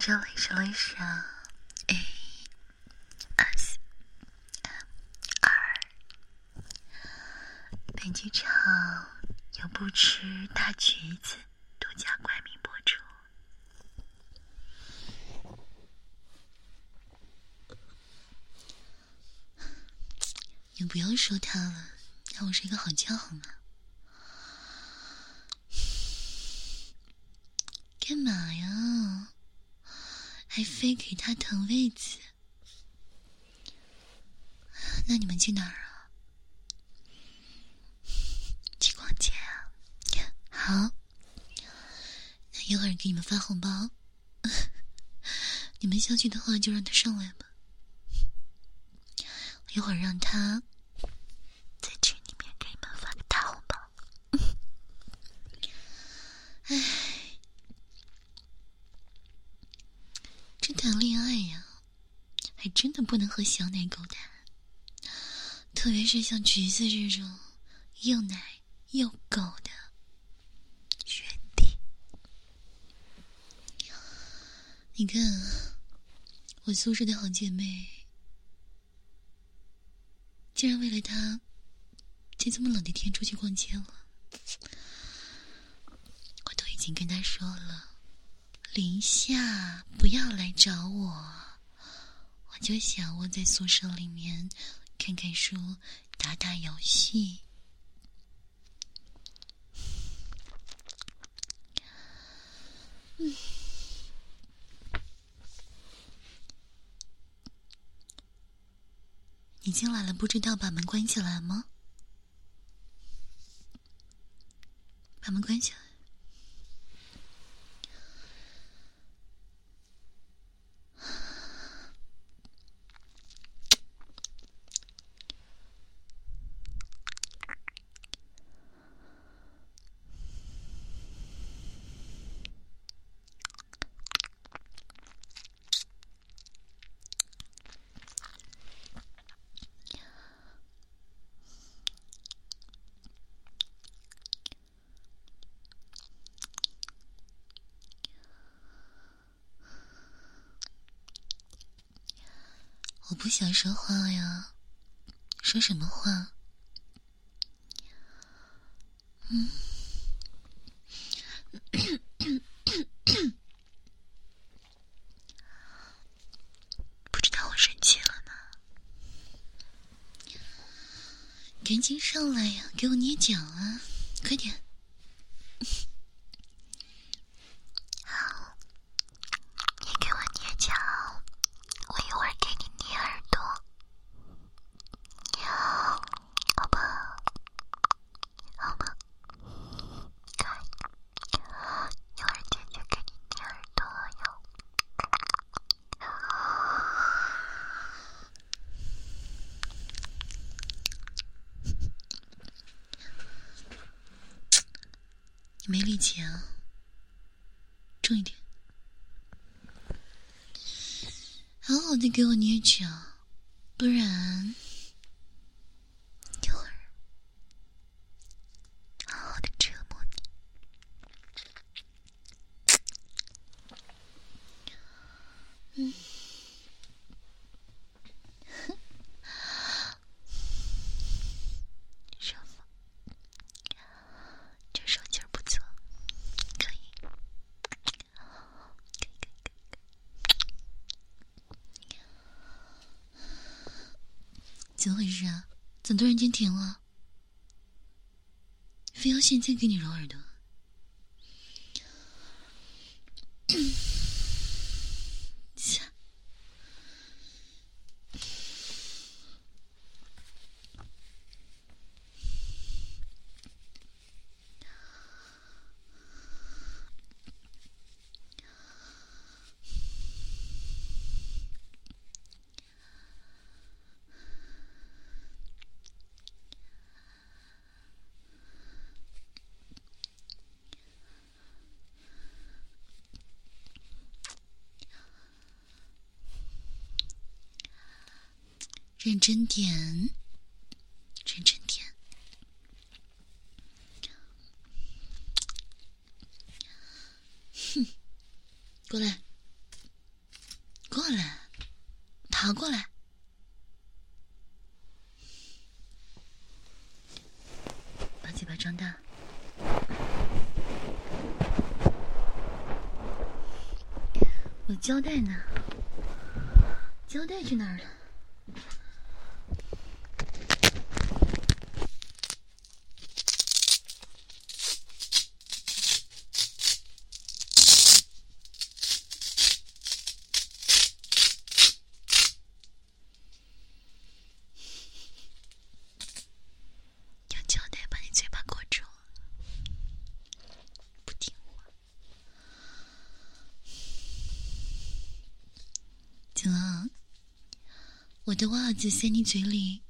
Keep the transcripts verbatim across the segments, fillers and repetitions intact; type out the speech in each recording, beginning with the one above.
这里是雷莎 A S M R， 本剧场由不吃大橘子独家冠名播出。你不要说他了，让我睡个好觉好吗？干嘛呀？还非给他腾位子？那你们去哪儿啊？去逛街啊？好，那一会儿给你们发红包。你们想去的话，就让他上来吧。一会儿让他在群里面给你们发个大红包。唉，这谈恋爱呀，还真的不能和小奶狗谈，特别是像橘子这种又奶又狗的学弟。你看，我宿舍的好姐妹竟然为了他在这么冷的天出去逛街了。我都已经跟他说了，零下不要来找我，我就想窝在宿舍里面看看书打打游戏。嗯，你进来了，不知道把门关起来吗？把门关起来。我不想说话呀，说什么话？嗯，不知道我生气了呢。赶紧上来呀，给我捏脚啊，快点！好，你给我捏脚，我一会儿给你捏耳朵，好吧？好吗？对，一会儿姐姐给你捏耳朵哟。你没力气啊，重一点，好好的给我捏脚，不然一会儿好好的折磨你。嗯，舒服，这手劲儿不错，可以，可以，可以，可以。怎么回事啊？怎么突然间停了？非要现在给你揉耳朵？切！认真点，认真点。哼，过来。 巴张大。我胶带呢？胶带去哪儿了？用胶带把你嘴巴裹住，不听话。怎么？我的袜子塞你嘴里，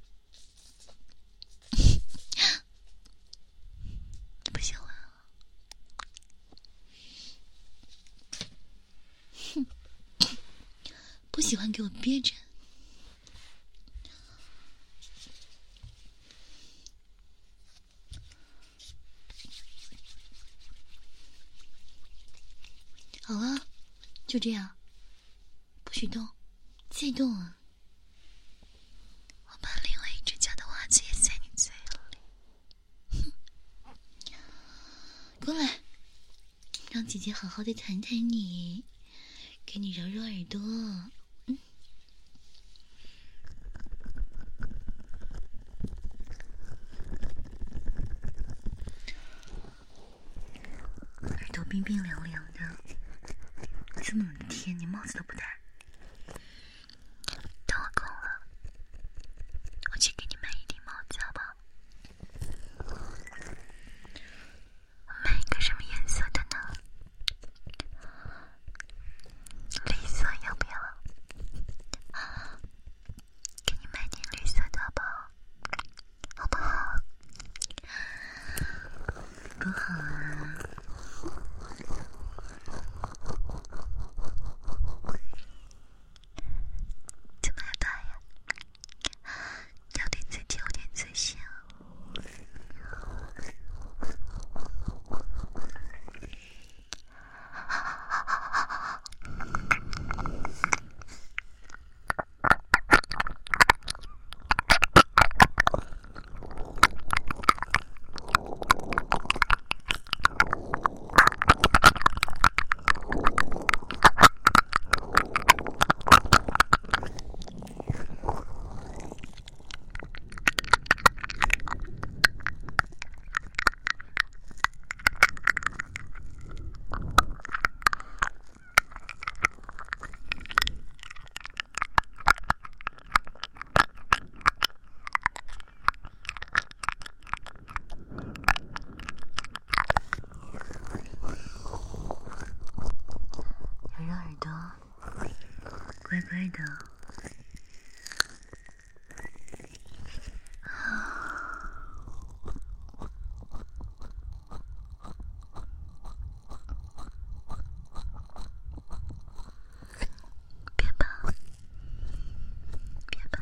不喜欢啊？哼，不喜欢给我憋着。好了，就这样，不许动，再动啊！我把另外一只脚的袜子也塞你嘴里。过来，让姐姐好好的弹弹你，给你揉揉耳朵。嗯，耳朵冰冰凉凉的，这么冷的天，你帽子都不戴。等我空了，我去给你买一顶帽子，好不好？买一个什么颜色的呢？绿色要不要？给你买点绿色的好不好？好不好？不好啊！怎么害怕呀？要对自己有点自信啊！揉揉耳朵，乖乖的。别怕，别怕。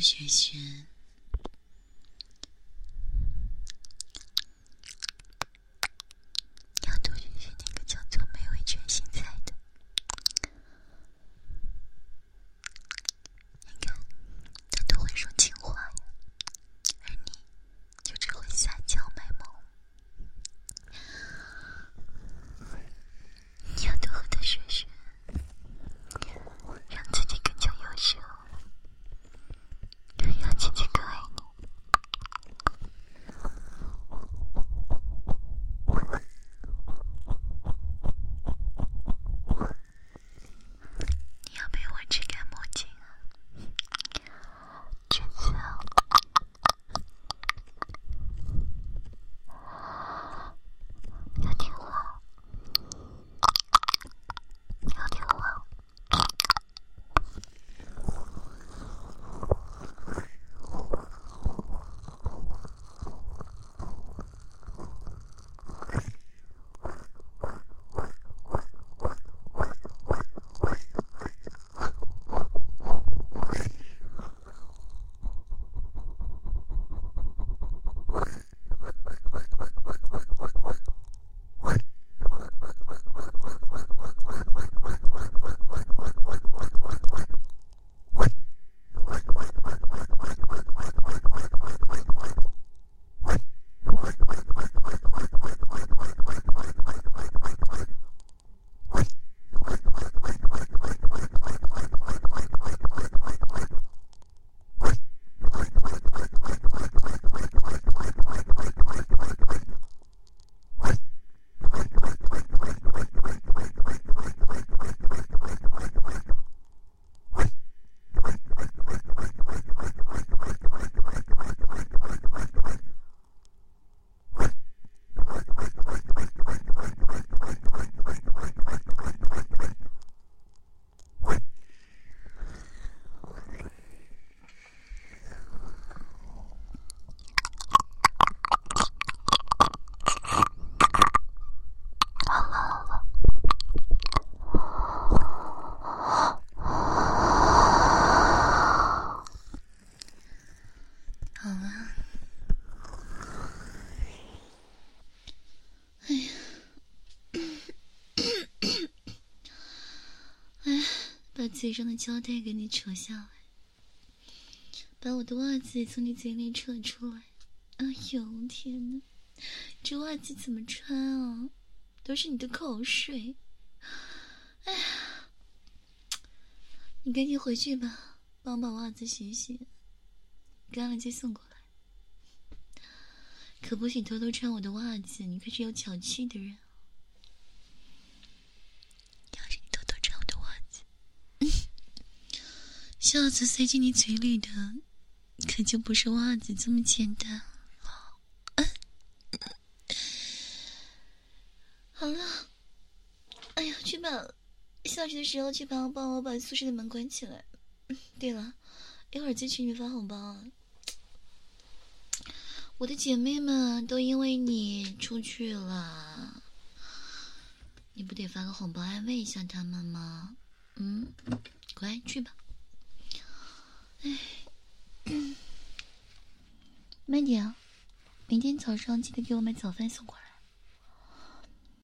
雪雪，要多学学那个叫做美味全新菜的。你看，他都会说情话呀，而你就只会撒娇卖萌。你要多和他学学，让自己更加优秀，让姐姐更爱你。你要陪我吃干抹净啊，这次啊，要听话，要听话。好了，哎呀，哎呀，把嘴上的胶带给你扯下来，把我的袜子也从你嘴里扯出来。哎呦天哪，这袜子怎么穿啊？都是你的口水。哎呀，你赶紧回去吧，帮我把袜子洗洗，干了再送过来。可不许偷偷穿我的袜子，你可是有巧气的人。要是你偷偷穿我的袜子，下次塞进你嘴里的可就不是袜子这么简单了。好了，哎呀，去吧，下去的时候去帮我帮我把宿舍的门关起来。对了，一会儿再去你们发红包啊。我的姐妹们都因为你出去了，你不得发个红包安慰一下他们吗？嗯，乖，去吧。哎，嗯，慢点啊，明天早上记得给我买早饭送过来。